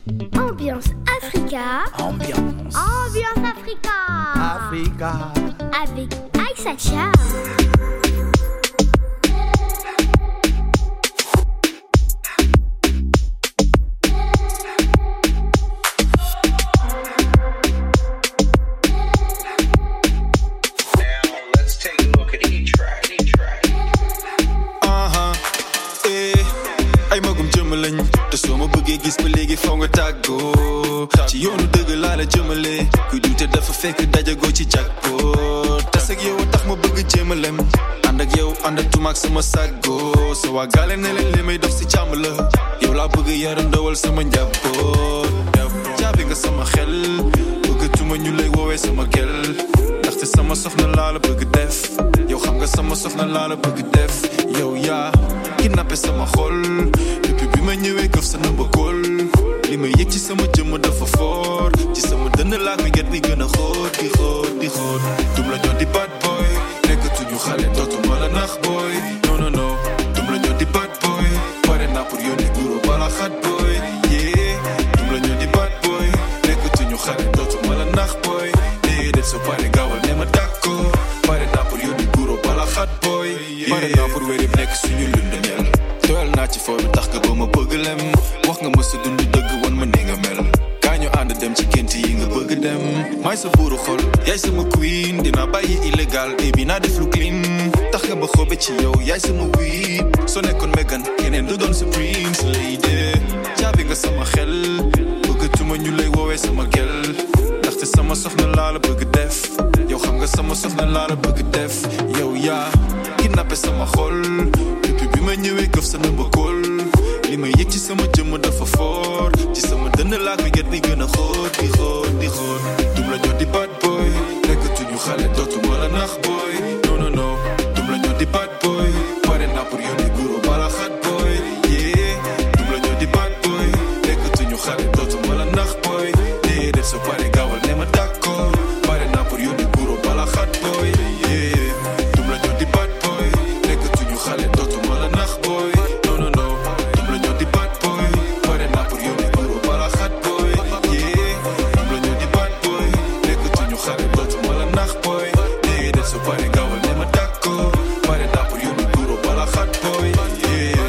Ambiance Africa. Ambiance Africa. Avec Aïssa Chia. Gis ba léegi faw nga tàggoo ci yoonu dëgg laa la jëmale kuy duute dafa fekk dajagoo ci jackpot tas ak yow tax ma bëgg jéemalem ànd ak yow àndatuma ak sama sago sa waa gaale ne leen li may dox si càmm la yow laa bëgg yara ndawal sama njaboot jaabi nga sama xel bëggatuma ñu lay woowee sama gel ndaxte sama soxna laa la bëgg def yow xam nga sama soxna laa la bëgg def yow yaa kidnappé sama xol depuis bi ma ñëwee këf sa nëmba kol li ma yëg ci sama jëmm dafa fort ci sama dënn laa koy get mi gën a xóot di xóot dum la ñoo di bad boy nekkatuñu xale dootuma la nax boy non dum la ñoo di bad boy pare naa pour yónni guro bala xat boy yeah dum la ñoo di bad boy nekkatuñu xale dootuma la nax boy déedéet soo pare gaawal ne ma d'accord pare naa pour yónni guro bala xat boy pare naa pour wérim nekk suñu lundamel doyal naa ci foofu tax nga ba ma bëgg lem wax nga ma sa dund dëgg wan ma ni nga mel kaa ñu ànd dem ci gént yi nga bëgg dem maay sa buuru xol yaay sama queen dinaa bàyyi illégal et bi naa def lu clean tax nga ba xoobe ci yow yaay sama weed soo nekkoon Megan keneen du doon sa prince lady caabi nga sama xel bëggatuma ñu lay woowee sama gel ndaxte sama soxna laa la bëgg def yow xam nga sama soxna laa la bëgg def yow yaa kidnappé sama xol depuis bi ma ñëwee këf sa nëmba kol li ma yëg ci sama jëmm dafa fort ci sama dënn laa koy get mi gën a xóot di xóot dum la ñoo di bad boy nekkatuñu xale dootuma la nax boy non dum la ñoo di bad boy pare naa pour yónni guro bala xat boy yeah dum la ñoo di bad boy nekkatuñu xale dootuma la nax boy déedéet soo pare gaawal ne ma d'accord pare naa pour yónni guro bala xat boy yeah dum la ñoo di bad boy nekkatuñu xale dootuma la nax boy non dum la ñoo di bad boy pare naa pour yónni guro bala xat boy yeah dum la ñoo di bad boy nekkatuñu xale dootuma la nax boy déedéet soo pare gaawal ne ma d'accord pare naa pour yónni guro bala xat boy yeah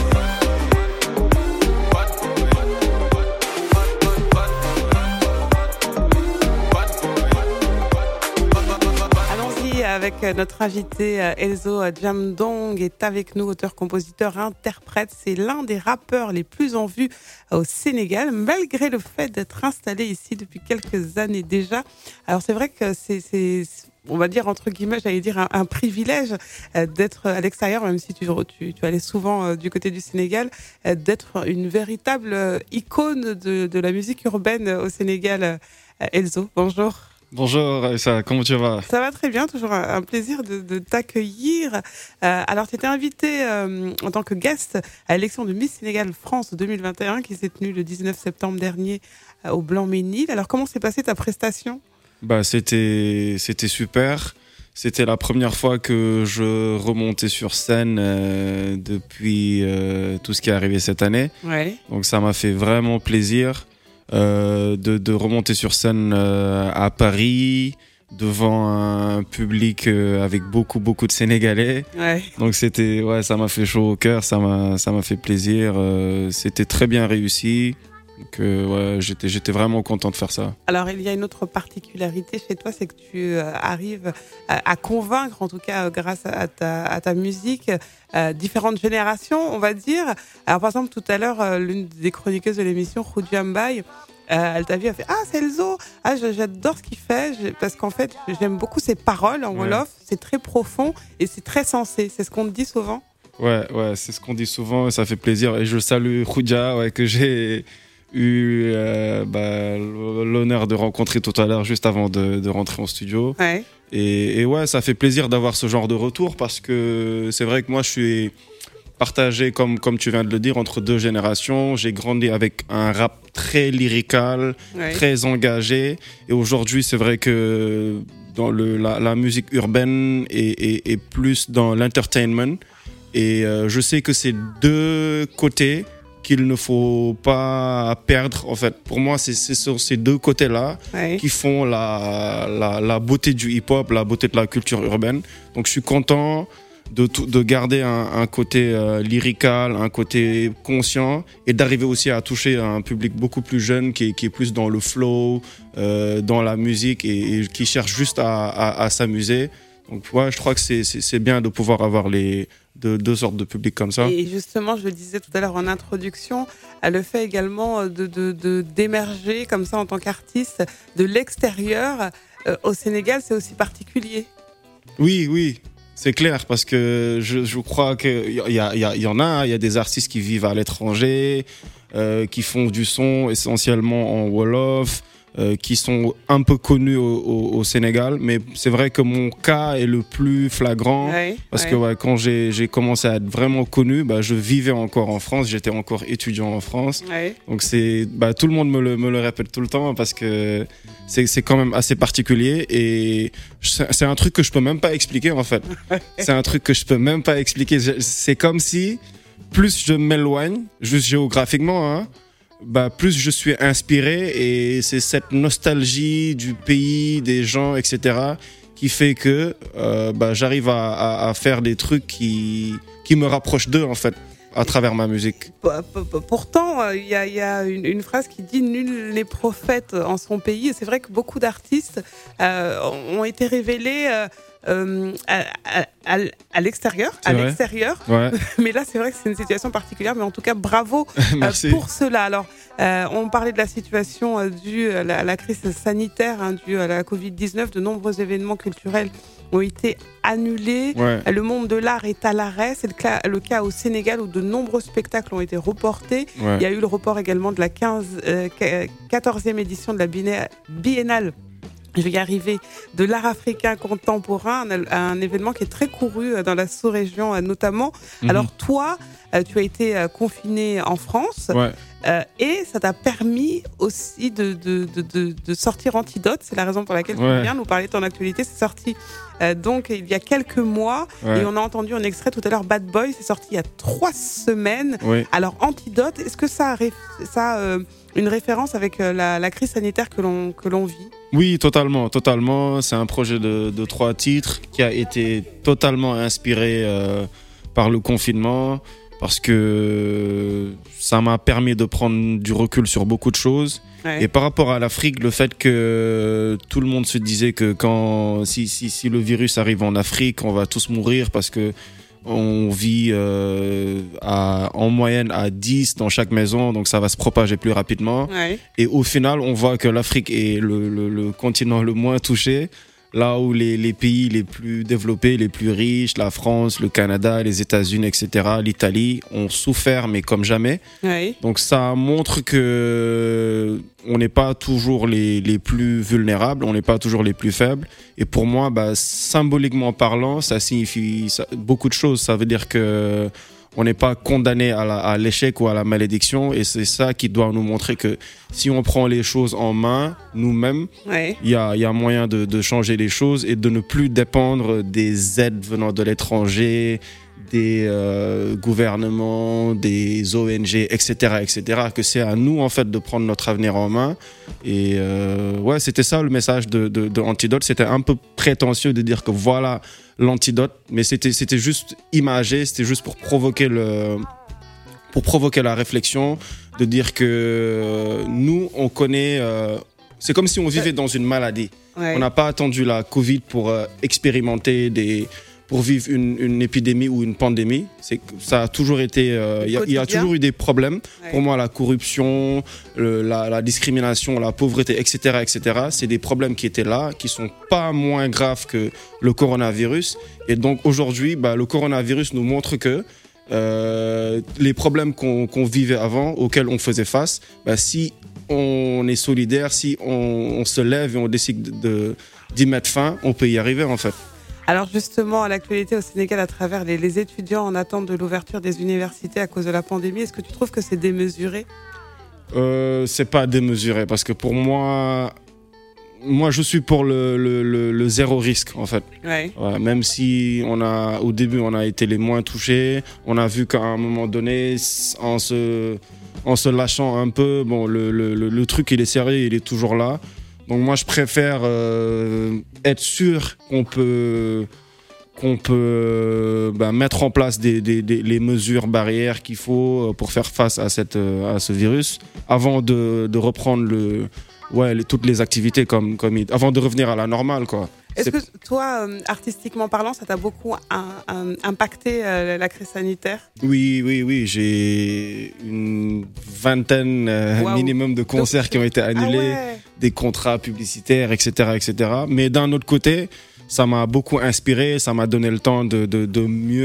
Allons-y avec notre invité Elzo Jamdong est avec nous, auteur, compositeur, interprète. C'est l'un des rappeurs les plus en vue au Sénégal, malgré le fait d'être installé ici depuis quelques années déjà. Alors c'est vrai que c'est on va dire entre guillemets, j'allais dire un privilège d'être à l'extérieur, même si tu allais souvent du côté du Sénégal, d'être une véritable icône de la musique urbaine au Sénégal. Elzo, bonjour. Bonjour Aïssa, comment tu vas? Ça va très bien, toujours un plaisir de t'accueillir. Alors, tu étais invité en tant que guest à l'élection de Miss Sénégal France 2021 qui s'est tenue le 19 septembre dernier au Blanc-Ménil. Alors, comment s'est passée ta prestation? C'était super. C'était la première fois que je remontais sur scène depuis tout ce qui est arrivé cette année. Ouais. Donc ça m'a fait vraiment plaisir de remonter sur scène à Paris devant un public avec beaucoup de Sénégalais. Ouais. Donc ça m'a fait chaud au cœur, ça m'a fait plaisir. C'était très bien réussi. Donc j'étais vraiment content de faire ça. Alors il y a une autre particularité chez toi, c'est que tu arrives à convaincre, en tout cas grâce à ta musique, différentes générations, on va dire. Alors par exemple tout à l'heure, l'une des chroniqueuses de l'émission, Khoudia Mbaye, elle t'a vu, elle fait « Ah, c'est Elzo, j'adore ce qu'il fait, parce qu'en fait j'aime beaucoup ses paroles en Wolof, c'est très profond et c'est très sensé. » C'est ce qu'on te dit souvent? Ouais, c'est ce qu'on dit souvent et ça fait plaisir. Et je salue Khoudia, que j'ai eu l'honneur de rencontrer tout à l'heure juste avant de rentrer en studio. Ouais. Et ça fait plaisir d'avoir ce genre de retour parce que c'est vrai que moi je suis partagé, comme tu viens de le dire, entre deux générations. J'ai grandi avec un rap très lyrical, très engagé. Et aujourd'hui, c'est vrai que dans la musique urbaine est plus dans l'entertainment. Et je sais que c'est deux côtés qu'il ne faut pas perdre. En fait, pour moi, c'est sur ces deux côtés-là qui font la beauté du hip-hop, la beauté de la culture urbaine. Donc, je suis content de garder un côté lyrical, un côté conscient, et d'arriver aussi à toucher un public beaucoup plus jeune qui est plus dans le flow, dans la musique et qui cherche juste à s'amuser. Donc ouais, je crois que c'est bien de pouvoir avoir deux sortes de publics comme ça. Et justement, je le disais tout à l'heure en introduction, le fait également d'émerger comme ça en tant qu'artiste de l'extérieur au Sénégal, c'est aussi particulier. Oui. C'est clair, parce que je crois qu'il y a des artistes qui vivent à l'étranger, qui font du son essentiellement en Wolof, qui sont un peu connus au Sénégal, mais c'est vrai que mon cas est le plus flagrant, parce que quand j'ai commencé à être vraiment connu, je vivais encore en France, j'étais encore étudiant en France, donc tout le monde me le répète tout le temps, parce que c'est quand même assez particulier, et c'est un truc que je peux même pas expliquer en fait. C'est un truc que je peux même pas expliquer. C'est comme si plus je m'éloigne, juste géographiquement, plus je suis inspiré, et c'est cette nostalgie du pays, des gens, etc., qui fait que j'arrive à faire des trucs qui me rapprochent d'eux en fait, à travers ma musique. Pourtant, il y a une phrase qui dit « Nul n'est prophète en son pays ». Et c'est vrai que beaucoup d'artistes ont été révélés à l'extérieur. Ouais. Mais là, c'est vrai que c'est une situation particulière. Mais en tout cas, bravo pour cela. Alors, on parlait de la situation due à la crise sanitaire, due à la Covid-19. De nombreux événements culturels ont été annulés. Le monde de l'art est à l'arrêt. C'est le cas au Sénégal, où de nombreux spectacles ont été reportés. Il y a eu le report également de la 14e édition de la Biennale, je vais y arriver, de l'art africain contemporain, un événement qui est très couru dans la sous-région notamment. Alors toi, tu as été confiné en France, et ça t'a permis aussi de sortir Antidote. C'est la raison pour laquelle tu viens nous parler de ton actualité. C'est sorti donc il y a quelques mois, et on a entendu un extrait tout à l'heure, Bad Boy, c'est sorti il y a 3 semaines. Alors Antidote, est-ce que ça a une référence avec la crise sanitaire que l'on vit? Oui, totalement. C'est un projet de 3 titres qui a été totalement inspiré par le confinement, parce que ça m'a permis de prendre du recul sur beaucoup de choses. Et par rapport à l'Afrique, le fait que tout le monde se disait que si le virus arrive en Afrique, on va tous mourir, parce que on vit en moyenne à 10 dans chaque maison, donc ça va se propager plus rapidement. Et au final, on voit que l'Afrique est le continent le moins touché, là où les pays les plus développés, les plus riches, la France, le Canada, les États-Unis, etc., l'Italie, ont souffert, mais comme jamais. Donc ça montre que on n'est pas toujours les plus vulnérables, on n'est pas toujours les plus faibles. Et pour moi, symboliquement parlant, ça signifie beaucoup de choses. Ça veut dire que on n'est pas condamné à l'échec ou à la malédiction, et c'est ça qui doit nous montrer que si on prend les choses en main nous-mêmes, il y a moyen de changer les choses et de ne plus dépendre des aides venant de l'étranger, des gouvernements, des ONG, etc., que c'est à nous en fait de prendre notre avenir en main. Et c'était ça le message de Antidote. C'était un peu prétentieux de dire que voilà l'antidote, mais c'était juste imagé, c'était juste pour provoquer la réflexion, de dire que nous on connaît, c'est comme si on vivait dans une maladie. On n'a pas attendu la Covid pour expérimenter pour vivre une épidémie ou une pandémie. Ça a toujours été... Il y a toujours eu des problèmes. Pour moi, la corruption, la discrimination, la pauvreté, etc., c'est des problèmes qui étaient là, qui sont pas moins graves que le coronavirus. Et donc, aujourd'hui, le coronavirus nous montre que les problèmes qu'on vivait avant, auxquels on faisait face, si on est solidaire, si on se lève et on décide d'y mettre fin, on peut y arriver, en fait. Alors justement, à l'actualité au Sénégal, à travers les étudiants en attente de l'ouverture des universités à cause de la pandémie, est-ce que tu trouves que c'est démesuré ? C'est pas démesuré, parce que pour moi, je suis pour le zéro risque, en fait. Même si au début, on a été les moins touchés, on a vu qu'à un moment donné, en se en se lâchant un peu. Bon, le truc, il est sérieux, il est toujours là. Donc moi, je préfère être sûr qu'on peut mettre en place les mesures barrières qu'il faut pour faire face à ce virus avant de reprendre toutes les activités avant de revenir à la normale, quoi. Est-ce que toi, artistiquement parlant, ça t'a beaucoup impacté la crise sanitaire ? Oui, j'ai une vingtaine minimum de concerts qui ont été annulés, des contrats publicitaires, etc. Mais d'un autre côté, ça m'a beaucoup inspiré, ça m'a donné le temps de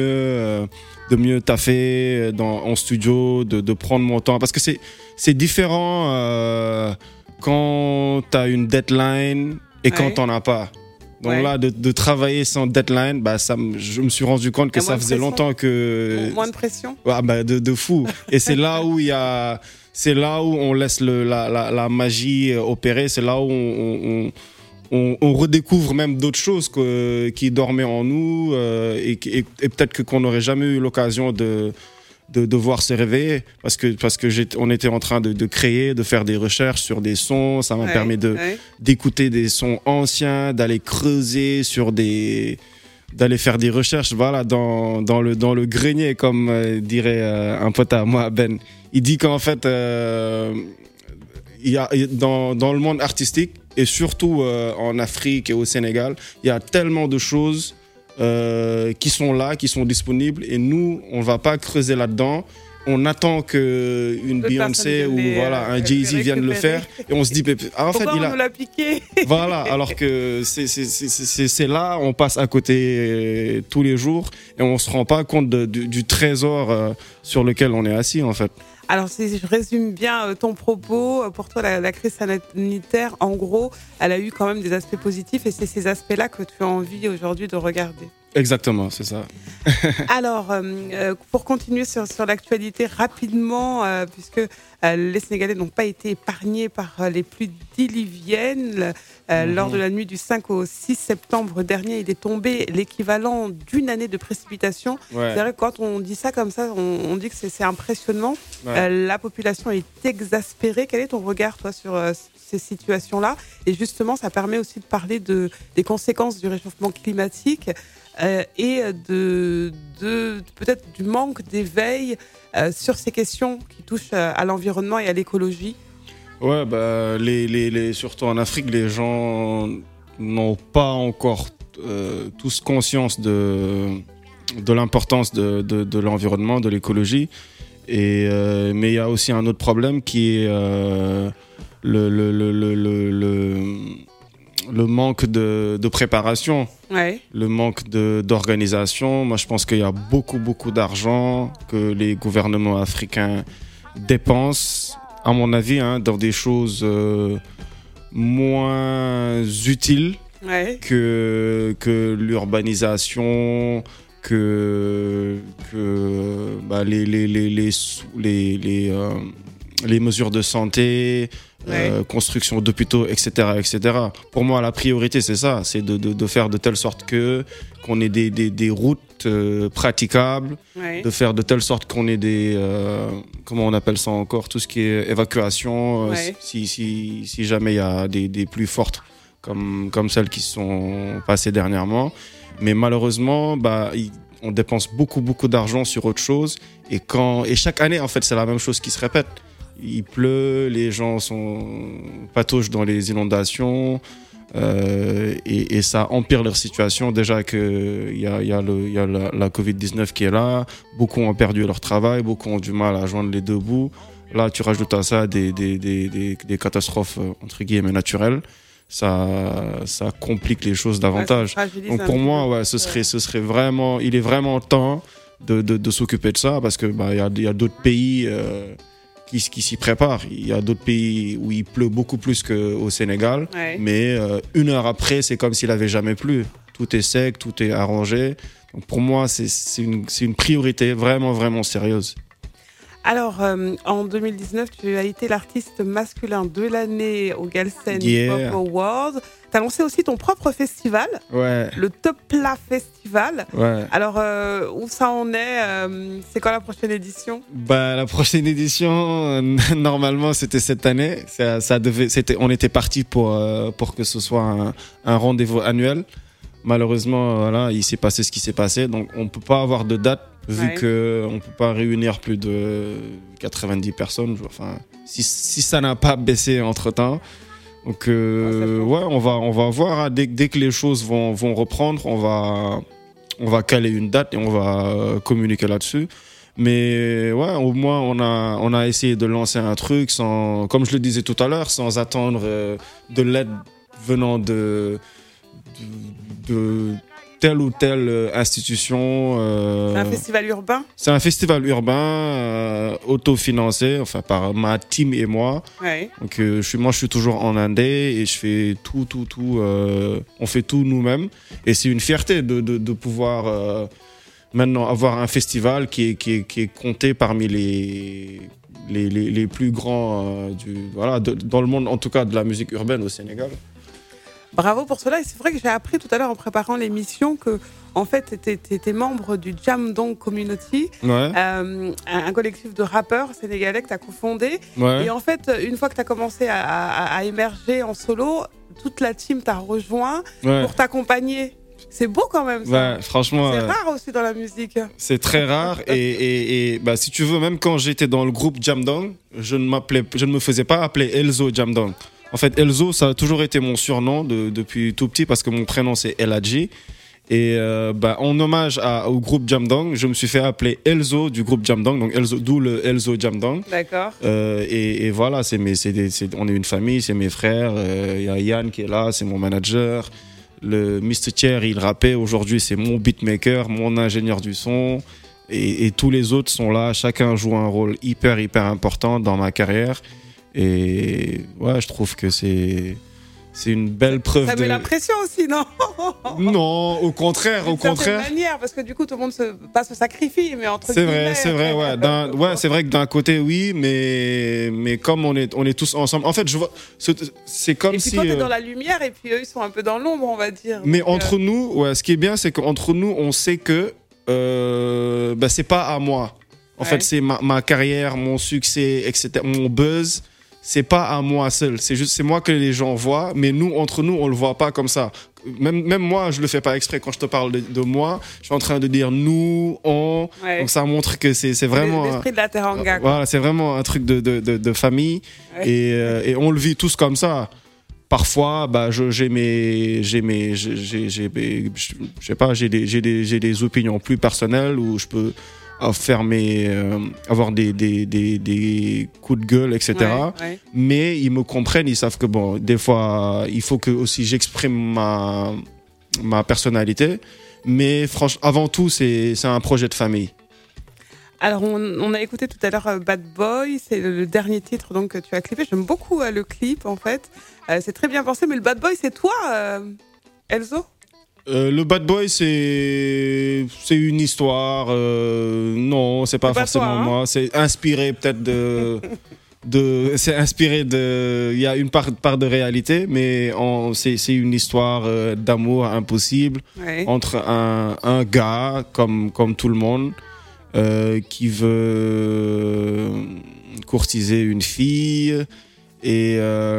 mieux taffer en studio, de prendre mon temps. Parce que c'est différent quand t'as une deadline et quand t'en as pas. Donc là, de travailler sans deadline, je me suis rendu compte que ça faisait longtemps que... Moins de pression ? De fou. Et c'est là où c'est là où on laisse la magie opérer, c'est là où on redécouvre même d'autres choses qui dormaient en nous et peut-être qu'on n'aurait jamais eu l'occasion de voir se réveiller parce que on était en train de créer, de faire des recherches sur des sons. Ça m'a permis d'écouter des sons anciens, d'aller creuser d'aller faire des recherches, voilà, dans le grenier, comme dirait un pote à moi, Ben. Il dit qu'en fait, il y a dans le monde artistique et surtout en Afrique et au Sénégal, il y a tellement de choses qui sont là, qui sont disponibles, et nous, on va pas creuser là-dedans. On attend que une Beyoncé ou un Jay-Z vienne le faire, et on se dit en fait il l'a piqué. Voilà, alors que c'est là, on passe à côté tous les jours et on se rend pas compte du trésor sur lequel on est assis, en fait. Alors, si je résume bien ton propos, pour toi, la crise sanitaire, en gros, elle a eu quand même des aspects positifs, et c'est ces aspects-là que tu as envie aujourd'hui de regarder. Exactement, c'est ça. Alors, pour continuer sur l'actualité rapidement, puisque les Sénégalais n'ont pas été épargnés par les pluies diluviennes. Lors de la nuit du 5 au 6 septembre dernier, il est tombé l'équivalent d'une année de précipitations. C'est vrai que quand on dit ça comme ça, on dit que c'est impressionnant. La population est exaspérée. Quel est ton regard, toi, sur ces situations-là ? Et justement, ça permet aussi de parler des conséquences du réchauffement climatique et peut-être du manque d'éveil sur ces questions qui touchent à l'environnement et à l'écologie. Ouais, surtout en Afrique, les gens n'ont pas encore tous conscience de l'importance de l'environnement, de l'écologie. Mais il y a aussi un autre problème qui est le manque de préparation, le manque d'organisation. Moi, je pense qu'il y a beaucoup d'argent que les gouvernements africains dépensent, à mon avis, dans des choses moins utiles que l'urbanisation, que les mesures de santé, construction d'hôpitaux, etc. Pour moi, la priorité, c'est ça, c'est de faire de telle sorte qu'on ait des routes praticables, de faire de telle sorte qu'on ait comment on appelle ça encore, tout ce qui est évacuation, si jamais il y a des pluies fortes comme celles qui se sont passées dernièrement. Mais malheureusement, on dépense beaucoup d'argent sur autre chose, et chaque année, en fait, c'est la même chose qui se répète. Il pleut, les gens patauchent dans les inondations, et ça empire leur situation. Déjà qu'il y a la Covid-19 qui est là, beaucoup ont perdu leur travail, beaucoup ont du mal à joindre les deux bouts. Là, tu rajoutes à ça des catastrophes entre guillemets naturelles. Ça complique les choses davantage. Donc pour moi, ce serait vraiment, il est vraiment temps de s'occuper de ça, parce que il y a d'autres pays qui s'y préparent. Il y a d'autres pays où il pleut beaucoup plus qu'au Sénégal, mais une heure après, c'est comme s'il n'avait jamais plu. Tout est sec, tout est arrangé. Donc pour moi, c'est une priorité vraiment sérieuse. Alors, en 2019, tu as été l'artiste masculin de l'année au Galsen Pop Awards. Tu as lancé aussi ton propre festival, le Top Plat Festival. Ouais. Alors, où ça en est c'est quand la prochaine édition ? La prochaine édition, normalement, c'était cette année. On était parti pour que ce soit un rendez-vous annuel. Malheureusement, voilà, il s'est passé ce qui s'est passé. Donc, on ne peut pas avoir de date vu qu'on ne peut pas réunir plus de 90 personnes. Enfin, si ça n'a pas baissé entre-temps. Donc, on va voir. Dès que les choses vont reprendre, on va caler une date et on va communiquer là-dessus. Mais au moins, on a essayé de lancer un truc sans, comme je le disais tout à l'heure, sans attendre de l'aide venant de telle ou telle institution. C'est un festival urbain ? C'est un festival urbain autofinancé, enfin par ma team et moi. Ouais. Donc je suis toujours en indé et je fais tout. On fait tout nous-mêmes et c'est une fierté de pouvoir maintenant avoir un festival qui est compté parmi les plus grands dans le monde, en tout cas de la musique urbaine au Sénégal. Bravo pour cela. Et c'est vrai que j'ai appris tout à l'heure en préparant l'émission que, en fait, t'étais membre du Jam Dong Community, un collectif de rappeurs sénégalais que t'as cofondé. Ouais. Et en fait, une fois que t'as commencé à émerger en solo, toute la team t'a rejoint pour t'accompagner. C'est beau quand même, ça. Ouais, franchement. C'est rare aussi dans la musique. C'est très rare. et si tu veux, même quand j'étais dans le groupe Jam Dong, je ne me faisais pas appeler Elzo Jam Dong. En fait, Elzo, ça a toujours été mon surnom depuis tout petit parce que mon prénom c'est Eladji. Et en hommage au groupe Jam Dong, je me suis fait appeler Elzo du groupe Jam Dong, donc Elzo, d'où le Elzo Jam Dong. D'accord. Et voilà, on est une famille, c'est mes frères. Il y a Yann qui est là, c'est mon manager. Le Mr. Thierry, il rappait. Aujourd'hui, c'est mon beatmaker, mon ingénieur du son. Et tous les autres sont là. Chacun joue un rôle hyper important dans ma carrière. Et je trouve que c'est une belle preuve. Ça met la pression aussi, non? Non, au contraire. Manière, parce que du coup, tout le monde se sacrifie, mais entre guillemets. C'est vrai, ouais. C'est vrai que d'un côté, oui, mais comme on est tous ensemble. En fait, je vois, c'est comme si. Et puis toi, t'es dans la lumière, et puis eux, ils sont un peu dans l'ombre, on va dire. Mais entre nous, ce qui est bien, c'est qu'entre nous, on sait que c'est pas à moi. En fait, c'est ma carrière, mon succès, etc., mon buzz. C'est pas à moi seul, c'est moi que les gens voient, mais nous, entre nous, on le voit pas comme ça. Même moi, je le fais pas exprès. Quand je te parle de moi, je suis en train de dire nous, on. Ouais. Donc ça montre que c'est vraiment. L'esprit de la teranga. Voilà, c'est vraiment un truc de famille, et on le vit tous comme ça. Parfois, j'ai des opinions plus personnelles où je peux avoir des coups de gueule, etc. Ouais. Mais ils me comprennent, ils savent que des fois, il faut que aussi j'exprime ma personnalité. Mais franchement, avant tout, c'est un projet de famille. Alors, on a écouté tout à l'heure Bad Boy, c'est le dernier titre donc, que tu as clippé. J'aime beaucoup le clip, en fait. C'est très bien pensé, mais le Bad Boy, c'est toi, Elzo ? Le Bad Boy, c'est une histoire. Non, c'est pas forcément toi, hein. Moi. C'est inspiré peut-être c'est inspiré de. Il y a une part de réalité, mais c'est une histoire d'amour impossible entre un gars comme tout le monde qui veut courtiser une fille. Et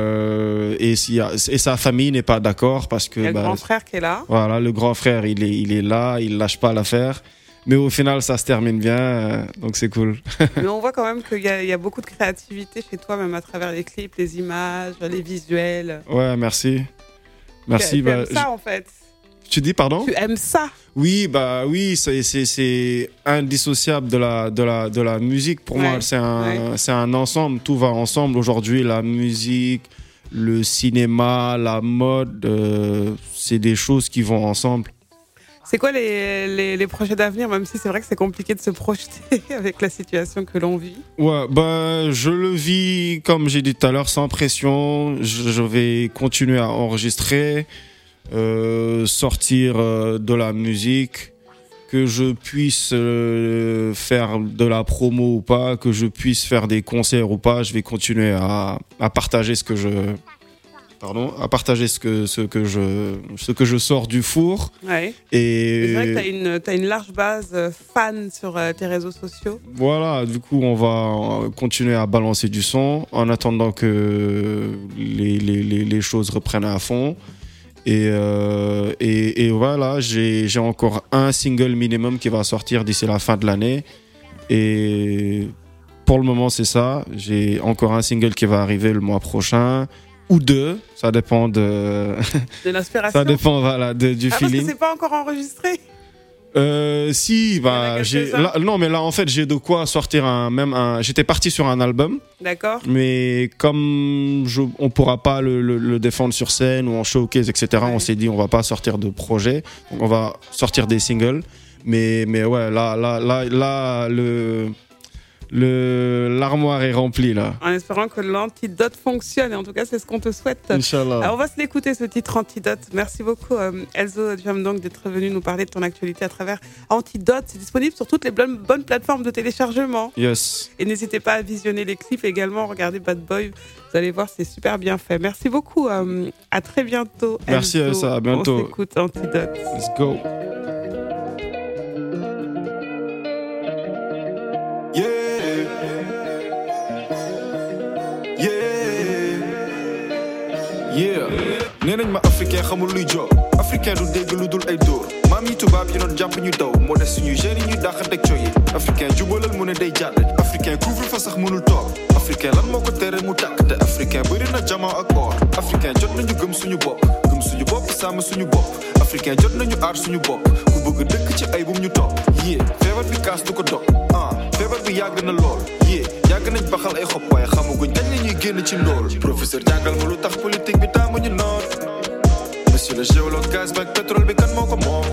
sa famille n'est pas d'accord parce que. Il y a le grand frère qui est là. Voilà, le grand frère, il est là, il lâche pas l'affaire. Mais au final, ça se termine bien, donc c'est cool. Mais on voit quand même qu'il y a beaucoup de créativité chez toi, même à travers les clips, les images, les visuels. Ouais, merci. Tu aimes ça, en fait. Tu dis pardon? Tu aimes ça? Oui, c'est indissociable de la musique. Pour moi, c'est un ensemble. Tout va ensemble. Aujourd'hui, la musique, le cinéma, la mode, c'est des choses qui vont ensemble. C'est quoi les projets d'avenir, même si c'est vrai que c'est compliqué de se projeter avec la situation que l'on vit? Ouais, je le vis, comme j'ai dit tout à l'heure, sans pression. Je vais continuer à enregistrer. Sortir de la musique, que je puisse faire de la promo ou pas, que je puisse faire des concerts ou pas, je vais continuer à partager ce que je je sors du four. Ouais. Et c'est vrai que t'as une large base fan sur tes réseaux sociaux. Voilà, du coup, on va continuer à balancer du son en attendant que les choses reprennent à fond. Et voilà, j'ai encore un single minimum qui va sortir d'ici la fin de l'année. Et pour le moment, c'est ça. J'ai encore un single qui va arriver le mois prochain. Ou deux, ça dépend de l'inspiration. Ça dépend, voilà, du feeling. Parce que c'est pas encore enregistré. Si, non, mais là, en fait, j'ai de quoi sortir j'étais parti sur un album. D'accord. Mais comme on pourra pas le défendre sur scène ou en showcase, etc., ouais. On s'est dit, on va pas sortir de projet. Donc, on va sortir des singles. Mais ouais, là, l'armoire est remplie là. En espérant que l'antidote fonctionne, et en tout cas c'est ce qu'on te souhaite. Inch'Allah. Alors on va se l'écouter, ce titre Antidote. Merci beaucoup Elzo Jamdong d'être venu nous parler de ton actualité à travers Antidote. C'est disponible sur toutes les bonnes plateformes de téléchargement. Yes. Et n'hésitez pas à visionner les clips également, regardez Bad Boy, vous allez voir, c'est super bien fait. Merci beaucoup, à très bientôt Elzo. Merci Elsa, à bientôt. On s'écoute Antidote. Let's go. nee nañ ma africain xamul luy job africain du dégg lu dul ay dóor maam yi tubaab yi doon jàpp ñu daw moo des suñu jeunes yi ñuy dàqanteeg coyi africain jubalal mu ne day jàdd africain couvre fa sax mënul toog africain lan moo ko tere mu tàkk te africain bëri na jamaa ak or africain jot nañu gëm suñu bopp sàmm suñu bopp africain jot nañu aar suñu bopp ku bëgg dëkk ci ay bum ñu topp feebar bi kaas du ko dog feebar bi yàgg na lool yàgg nañ baxal ay xob waaye xamaguñ kañ la ñuy génn ci ndool professeur jàngal ma lu tax politique bi taamuñu noot monsieur le géologue gaz ba ak pétrole bi kan moo ko moom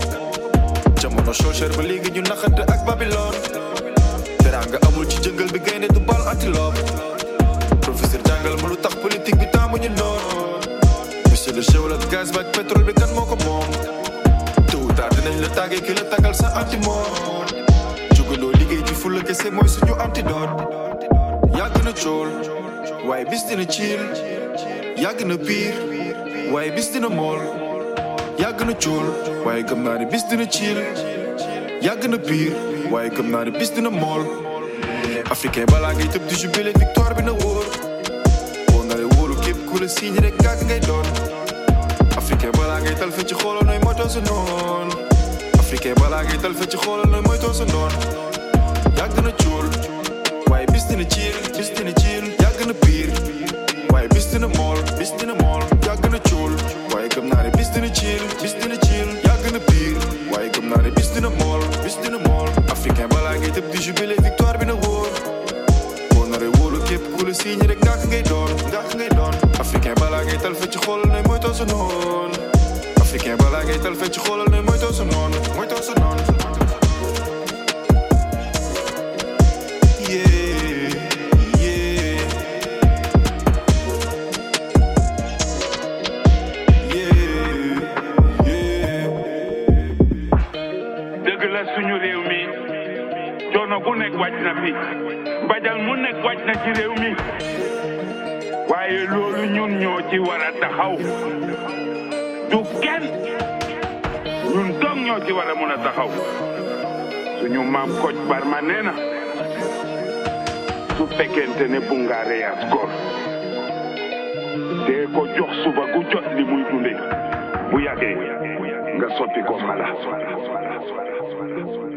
jamono cher ba léegi ñu naxante ak Babylone teraanga amul ci jëngal bi gaynde du bal antilope professeur jàngal ma lu tax politique bi taamuñu noot monsieur le géologue gaz ba ak pétrole bi kan moo ko moom tôt ou tard dinañ la tàggee ki la tàggal sa anti-mort jógaloo liggéey ci fulla kese mooy suñu antidote yàgg na cool waaye bis dina ciil yàgg na piir waaye bis dina mool yàgg na cool waaye gëm naa ne bis dina ciil yàgg na piir waaye gëm naa ne bis dina mool africain balaa ngay tëb di jubilé victoire bi na wóor boo naree wóolu képp ku la signe rek gàgg ngay doon africain balaa ngay tal fa ci xoolal nooy moytoo sa noon africain balaa ngay tal fa ci xoolal nooy moytoo sa noon yàgg na cool waaye bis dina ciil yàgg na piir waaye bis dina mool yàgg na cool waaye gëm naa ne bis dina ciil yàgg na piir waaye gëm naa ne bis dina mool africain balaa ngay tëb di jubilé victoire bi na wóor boo naree wóolu képp ku la signe rek ngàkk ngay doon africain balaa ngay tal fa ci xoolal nooy moytoo sa noon africain balaa ngay tal fa ci xoolal nooy moytoo sa noon bu nekk wàcc na fi mbajal mu nekk wàcc na ci réew mi waaye loolu ñun ñoo ci war a taxaw du kenn ñun dong ñoo ci war a mën a taxaw suñu maam Kocc Barma nee na su fekkente ne bu nga reyaas góor dee ko jox suba gu jot li muy dunde bu yàggee nga sotti ko mala